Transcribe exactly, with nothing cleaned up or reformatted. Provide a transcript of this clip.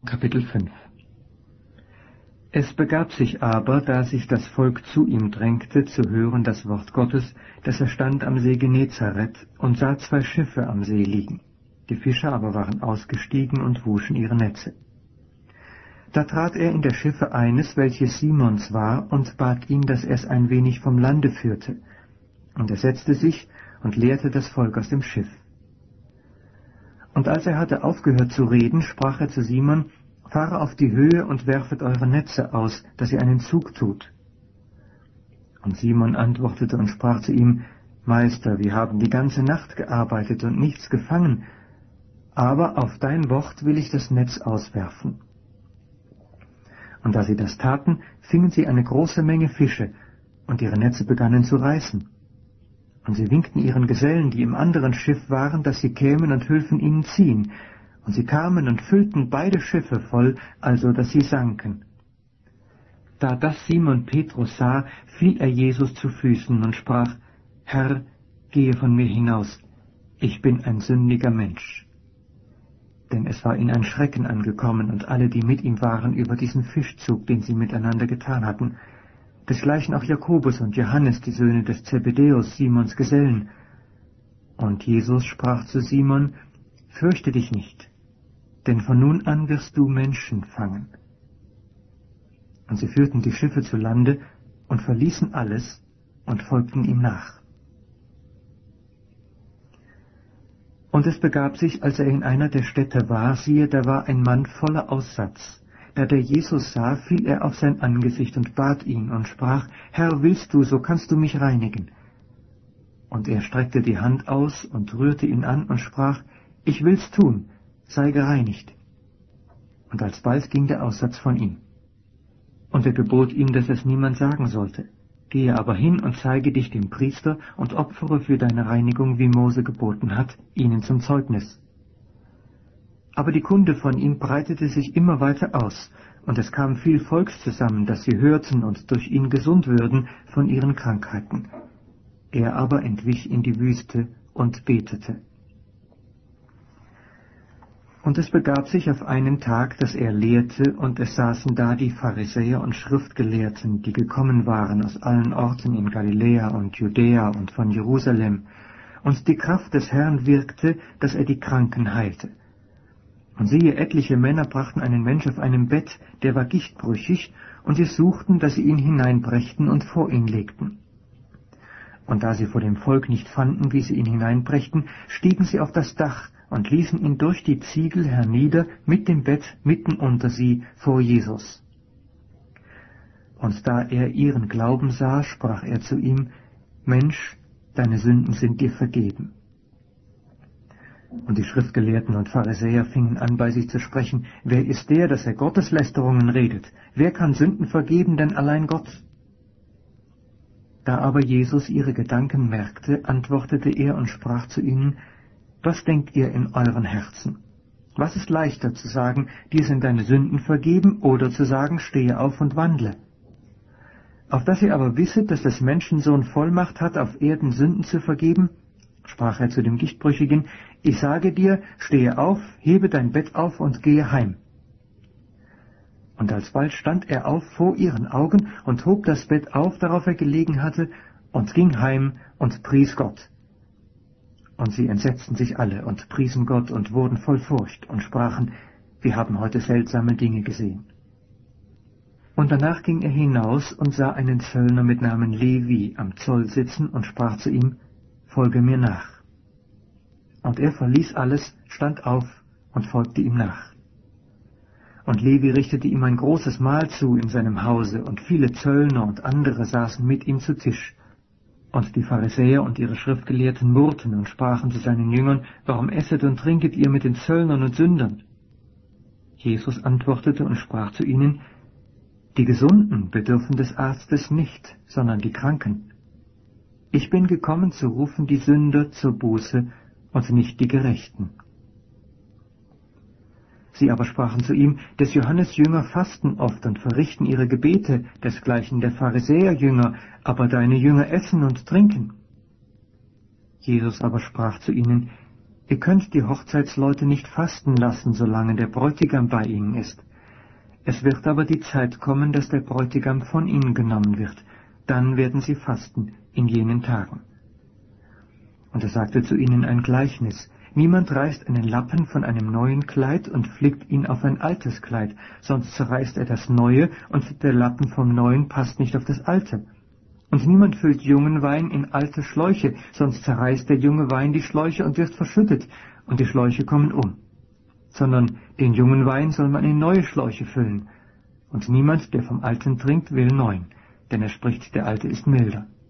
Kapitel fünf. Es begab sich aber, da sich das Volk zu ihm drängte, zu hören das Wort Gottes, dass er stand am See Genezareth und sah zwei Schiffe am See liegen. Die Fischer aber waren ausgestiegen und wuschen ihre Netze. Da trat er in der Schiffe eines, welches Simons war, und bat ihn, dass er es ein wenig vom Lande führte. Und er setzte sich und lehrte das Volk aus dem Schiff. Und als er hatte aufgehört zu reden, sprach er zu Simon: Fahre auf die Höhe und werfet eure Netze aus, dass ihr einen Zug tut. Und Simon antwortete und sprach zu ihm: Meister, wir haben die ganze Nacht gearbeitet und nichts gefangen, aber auf dein Wort will ich das Netz auswerfen. Und da sie das taten, fingen sie eine große Menge Fische, und ihre Netze begannen zu reißen. Und sie winkten ihren Gesellen, die im anderen Schiff waren, dass sie kämen und hülfen ihnen ziehen. Und sie kamen und füllten beide Schiffe voll, also dass sie sanken. Da das Simon Petrus sah, fiel er Jesus zu Füßen und sprach: Herr, gehe von mir hinaus, ich bin ein sündiger Mensch. Denn es war ihnen ein Schrecken angekommen und alle, die mit ihm waren, über diesen Fischzug, den sie miteinander getan hatten. Desgleichen auch Jakobus und Johannes, die Söhne des Zebedäus, Simons Gesellen. Und Jesus sprach zu Simon: Fürchte dich nicht, denn von nun an wirst du Menschen fangen. Und sie führten die Schiffe zu Lande und verließen alles und folgten ihm nach. Und es begab sich, als er in einer der Städte war, siehe, da war ein Mann voller Aussatz. Da der Jesus sah, fiel er auf sein Angesicht und bat ihn und sprach: Herr, willst du, so kannst du mich reinigen. Und er streckte die Hand aus und rührte ihn an und sprach: Ich will's tun, sei gereinigt. Und alsbald ging der Aussatz von ihm. Und er gebot ihm, dass es niemand sagen sollte. Gehe aber hin und zeige dich dem Priester und opfere für deine Reinigung, wie Mose geboten hat, ihnen zum Zeugnis. Aber die Kunde von ihm breitete sich immer weiter aus, und es kam viel Volks zusammen, dass sie hörten und durch ihn gesund würden von ihren Krankheiten. Er aber entwich in die Wüste und betete. Und es begab sich auf einen Tag, dass er lehrte, und es saßen da die Pharisäer und Schriftgelehrten, die gekommen waren aus allen Orten in Galiläa und Judäa und von Jerusalem, und die Kraft des Herrn wirkte, dass er die Kranken heilte. Und siehe, etliche Männer brachten einen Mensch auf einem Bett, der war gichtbrüchig, und sie suchten, dass sie ihn hineinbrächten und vor ihn legten. Und da sie vor dem Volk nicht fanden, wie sie ihn hineinbrächten, stiegen sie auf das Dach und ließen ihn durch die Ziegel hernieder mit dem Bett mitten unter sie vor Jesus. Und da er ihren Glauben sah, sprach er zu ihm: Mensch, deine Sünden sind dir vergeben. Und die Schriftgelehrten und Pharisäer fingen an, bei sich zu sprechen: Wer ist der, dass er Gotteslästerungen redet? Wer kann Sünden vergeben, denn allein Gott? Da aber Jesus ihre Gedanken merkte, antwortete er und sprach zu ihnen: Was denkt ihr in euren Herzen? Was ist leichter, zu sagen, dir sind deine Sünden vergeben, oder zu sagen, stehe auf und wandle? Auf dass ihr aber wisset, dass des Menschensohn Vollmacht hat, auf Erden Sünden zu vergeben, sprach er zu dem Gichtbrüchigen: Ich sage dir, stehe auf, hebe dein Bett auf und gehe heim. Und alsbald stand er auf vor ihren Augen und hob das Bett auf, darauf er gelegen hatte, und ging heim und pries Gott. Und sie entsetzten sich alle und priesen Gott und wurden voll Furcht und sprachen: Wir haben heute seltsame Dinge gesehen. Und danach ging er hinaus und sah einen Zöllner mit Namen Levi am Zoll sitzen und sprach zu ihm: Folge mir nach. Und er verließ alles, stand auf und folgte ihm nach. Und Levi richtete ihm ein großes Mahl zu in seinem Hause, und viele Zöllner und andere saßen mit ihm zu Tisch. Und die Pharisäer und ihre Schriftgelehrten murrten und sprachen zu seinen Jüngern: Warum esset und trinket ihr mit den Zöllnern und Sündern? Jesus antwortete und sprach zu ihnen: Die Gesunden bedürfen des Arztes nicht, sondern die Kranken. Ich bin gekommen, zu rufen die Sünder zur Buße und nicht die Gerechten. Sie aber sprachen zu ihm: Des Johannes Jünger fasten oft und verrichten ihre Gebete, desgleichen der Pharisäer Jünger, aber deine Jünger essen und trinken. Jesus aber sprach zu ihnen: Ihr könnt die Hochzeitsleute nicht fasten lassen, solange der Bräutigam bei ihnen ist. Es wird aber die Zeit kommen, dass der Bräutigam von ihnen genommen wird. Dann werden sie fasten in jenen Tagen. Und er sagte zu ihnen ein Gleichnis. Niemand reißt einen Lappen von einem neuen Kleid und flickt ihn auf ein altes Kleid, sonst zerreißt er das Neue, und der Lappen vom Neuen passt nicht auf das Alte. Und niemand füllt jungen Wein in alte Schläuche, sonst zerreißt der junge Wein die Schläuche und wird verschüttet, und die Schläuche kommen um. Sondern den jungen Wein soll man in neue Schläuche füllen. Und niemand, der vom Alten trinkt, will neuen, denn er spricht, der Alte ist milder.